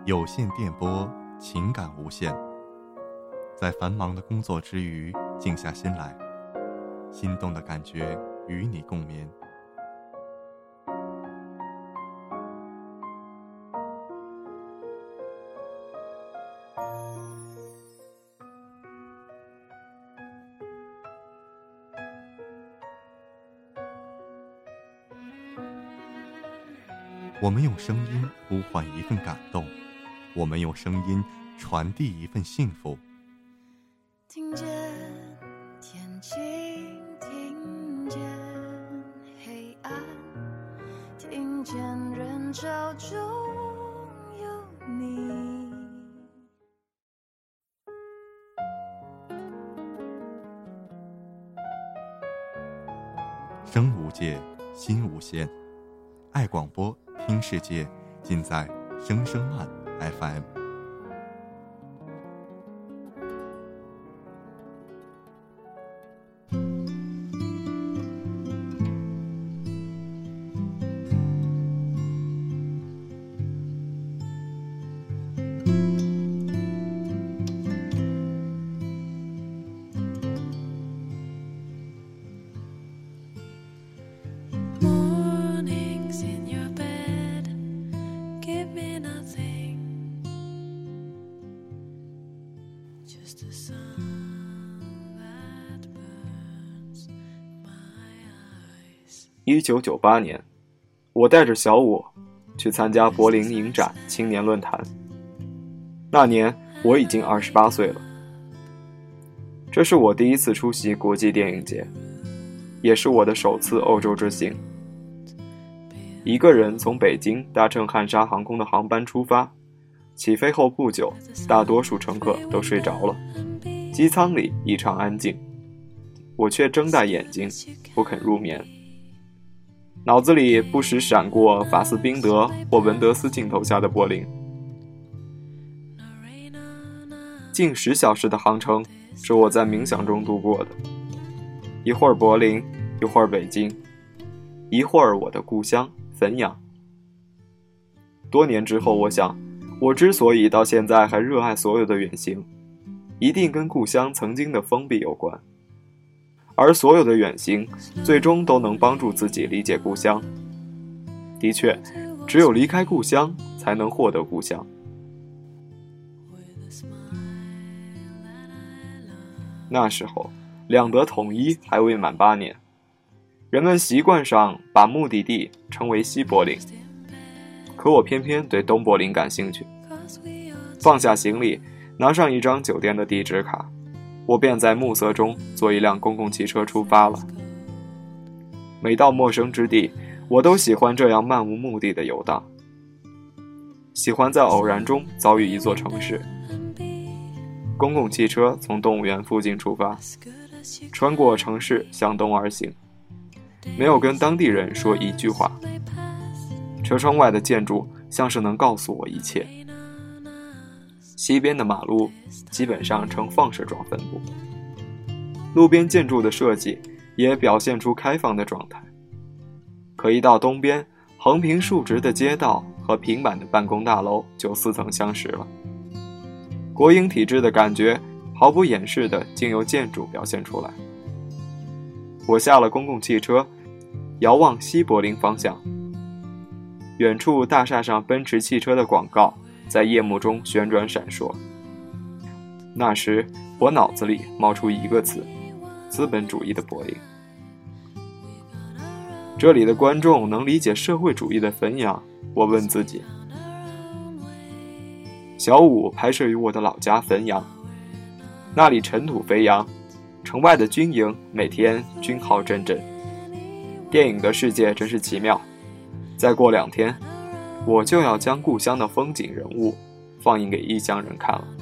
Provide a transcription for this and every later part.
有线电波，情感无限。在繁忙的工作之余，静下心来，心动的感觉与你共眠。我们用声音呼唤一份感动，我们用声音传递一份幸福。 听见天晴，听见黑暗，听见人潮中有你。 声无界，心无限，爱广播，听世界，尽在声声慢 FM。 1998年，我带着小我去参加柏林影展青年论坛。那年我已经28岁了。这是我第一次出席国际电影节，也是我的首次欧洲之行。一个人从北京搭乘汉莎航空的航班出发，起飞后不久，大多数乘客都睡着了，机舱里异常安静，我却睁大眼睛不肯入眠。脑子里不时闪过法斯宾德或文德斯镜头下的柏林。近10小时的航程是我在冥想中度过的，一会儿柏林，一会儿北京，一会儿我的故乡汾阳。多年之后，我想，我之所以到现在还热爱所有的远行，一定跟故乡曾经的封闭有关。而所有的远行最终都能帮助自己理解故乡。的确，只有离开故乡才能获得故乡。那时候两德统一还未满8年，人们习惯上把目的地称为西柏林，可我偏偏对东柏林感兴趣。放下行李，拿上一张酒店的地址卡，我便在暮色中坐一辆公共汽车出发了。每到陌生之地，我都喜欢这样漫无目的的游荡，喜欢在偶然中遭遇一座城市。公共汽车从动物园附近出发，穿过城市向东而行，没有跟当地人说一句话。车窗外的建筑像是能告诉我一切。西边的马路基本上呈放射状分布，路边建筑的设计也表现出开放的状态。可一到东边，横平竖直的街道和平板的办公大楼就似曾相识了。国营体制的感觉毫不掩饰地经由建筑表现出来。我下了公共汽车，遥望西柏林方向，远处大厦上奔驰汽车的广告在夜幕中旋转闪烁。那时我脑子里冒出一个词：资本主义的柏林。这里的观众能理解社会主义的汾阳，我问自己。小五拍摄于我的老家汾阳，那里尘土飞扬，城外的军营每天军号阵阵。电影的世界真是奇妙，再过2天我就要将故乡的风景人物放映给异乡人看了。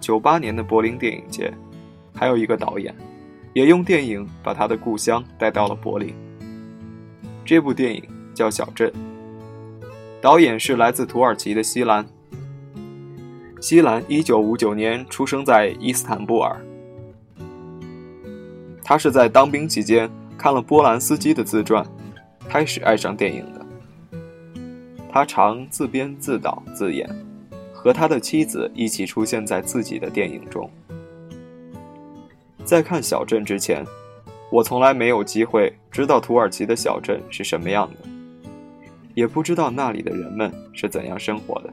98年的柏林电影节，还有一个导演也用电影把他的故乡带到了柏林。这部电影叫《小镇》，导演是来自土耳其的希兰。希兰1959年出生在伊斯坦布尔，他是在当兵期间看了波兰斯基的自传，开始爱上电影的。他常自编自导自演，和他的妻子一起出现在自己的电影中。在看《小镇》之前，我从来没有机会知道土耳其的小镇是什么样的，也不知道那里的人们是怎样生活的。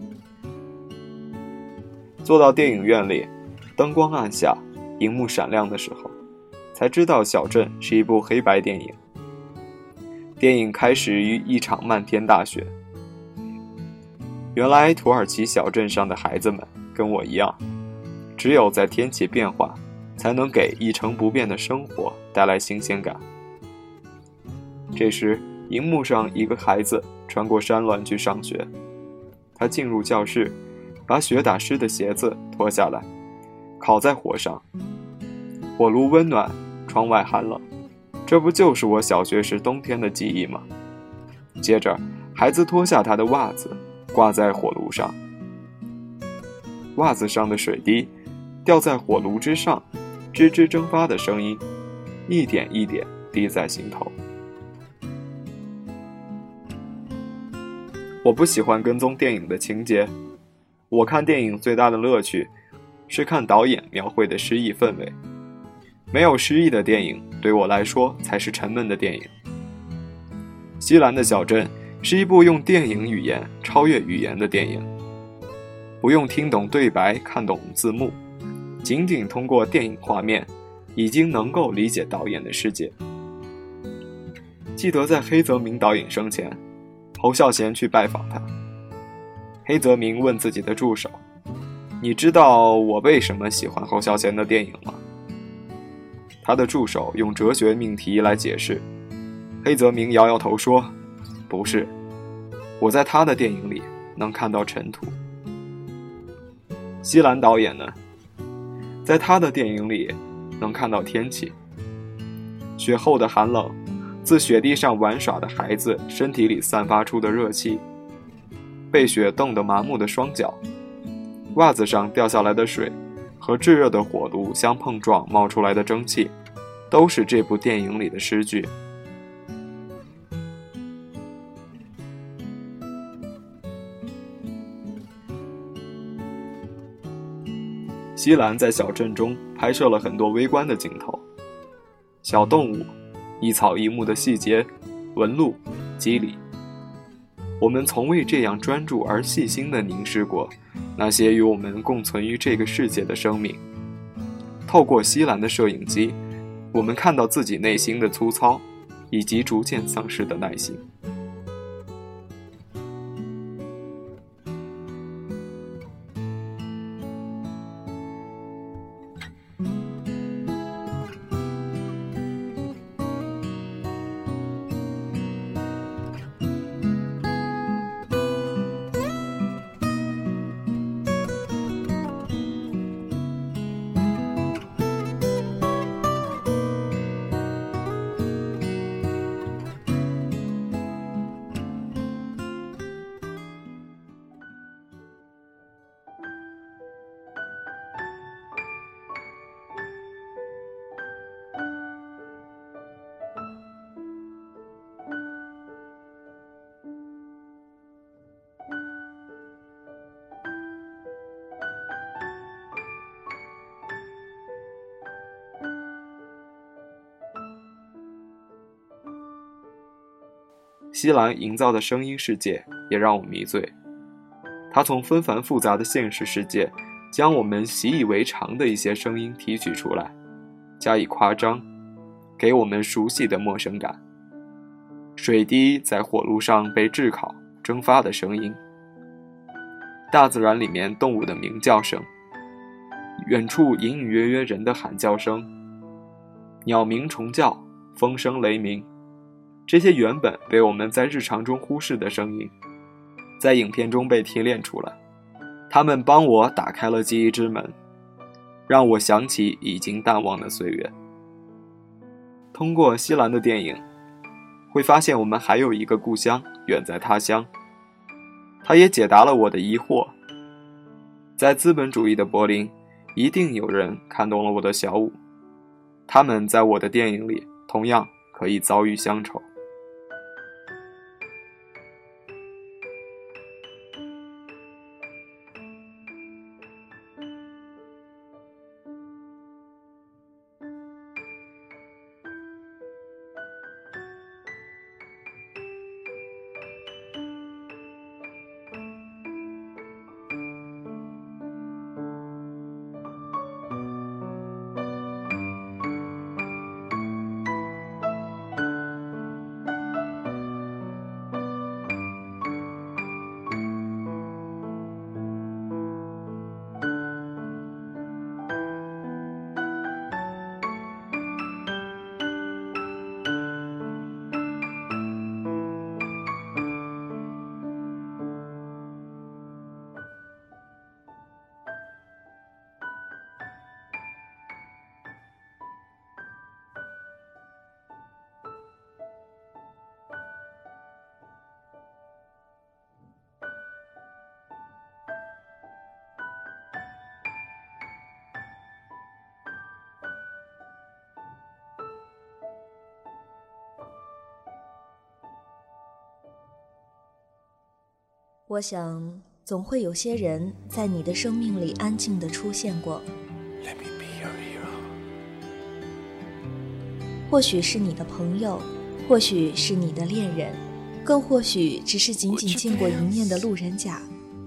坐到电影院里，灯光暗下，荧幕闪亮的时候，才知道《小镇》是一部黑白电影。电影开始于一场漫天大雪。原来土耳其小镇上的孩子们跟我一样，只有在天气变化，才能给一成不变的生活带来新鲜感。这时，荧幕上一个孩子穿过山峦去上学，他进入教室，把雪打湿的鞋子脱下来，烤在火上。火炉温暖，窗外寒冷，这不就是我小学时冬天的记忆吗？接着，孩子脱下他的袜子，挂在火炉上。袜子上的水滴掉在火炉之上，吱吱蒸发的声音，一点一点滴在心头。我不喜欢跟踪电影的情节，我看电影最大的乐趣是看导演描绘的诗意氛围。没有诗意的电影对我来说才是沉闷的电影。希兰的小镇是一部用电影语言超越语言的电影，不用听懂对白看懂字幕，仅仅通过电影画面已经能够理解导演的世界。记得在黑泽明导演生前，侯孝贤去拜访他，黑泽明问自己的助手，你知道我为什么喜欢侯孝贤的电影吗？他的助手用哲学命题来解释，黑泽明摇摇头说，不是，我在他的电影里能看到尘土。希兰导演呢，在他的电影里能看到天气，雪后的寒冷，自雪地上玩耍的孩子身体里散发出的热气，被雪冻得麻木的双脚，袜子上掉下来的水和炙热的火炉相碰撞冒出来的蒸汽，都是这部电影里的诗句。希兰在小镇中拍摄了很多微观的镜头，小动物、一草一木的细节、纹路、肌理，我们从未这样专注而细心地凝视过那些与我们共存于这个世界的生命。透过希兰的摄影机，我们看到自己内心的粗糙，以及逐渐丧失的耐心。希兰营造的声音世界也让我迷醉，他从纷繁复杂的现实世界将我们习以为常的一些声音提取出来，加以夸张，给我们熟悉的陌生感。水滴在火炉上被炙烤蒸发的声音，大自然里面动物的鸣叫声，远处隐隐约约人的喊叫声，鸟鸣虫叫，风声雷鸣，这些原本被我们在日常中忽视的声音，在影片中被提炼出来，他们帮我打开了记忆之门， 让我想起已经淡忘的岁月。通过西兰的电影，会发现我们还有一个故乡远在他乡。它也解答了我的疑惑，在资本主义的柏林，一定有人看懂了我的小舞，他们在我的电影里同样可以遭遇乡愁。 我想，总会有些人在你的生命里安静地出现过。或许是你的朋友，或许是你的恋人，更或许只是仅仅见过一面的路人甲。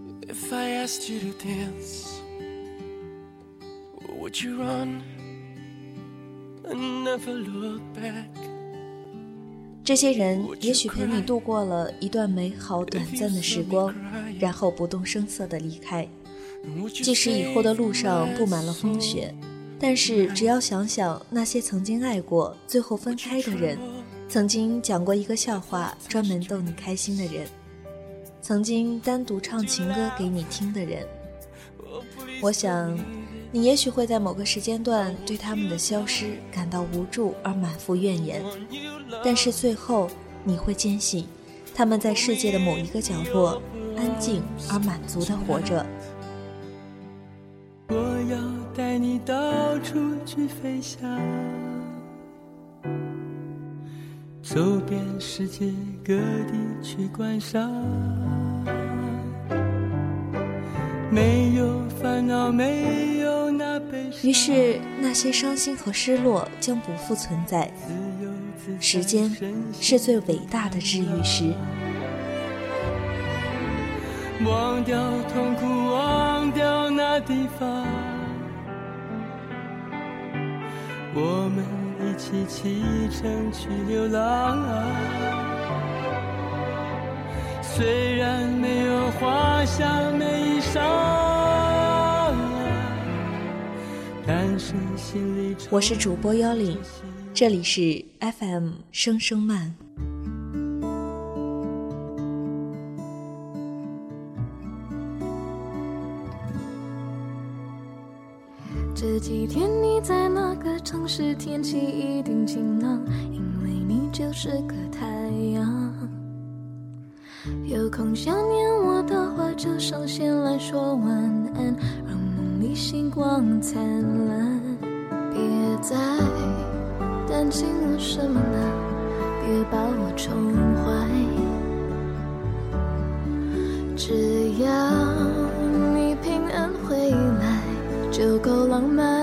这些人也许陪你度过了一段美好短暂的时光，然后不动声色地离开。即使以后的路上布满了风雪，但是只要想想那些曾经爱过最后分开的人，曾经讲过一个笑话专门逗你开心的人，曾经单独唱情歌给你听的人，我想你也许会在某个时间段对他们的消失感到无助而满腹怨言，但是最后你会坚信他们在世界的某一个角落安静而满足地活着。 我要带你到处去飞翔，走遍世界各地去观赏，没有烦恼，没有那悲伤。 于是那些伤心和失落将不复存在，时间是最伟大的治愈师。 忘掉痛苦，忘掉那地方，我们一起启程去流浪。虽然没有华厦美衣裳，但是心里我是主播妖灵，这里是 FM 声声慢。 这几天你在那个城市，天气一定晴朗，因为你就是个太阳。有空想念我的话，就上线来说晚安，让梦里星光灿烂。别再担心我什么了，别把我宠坏，只要你平安回来就够浪漫。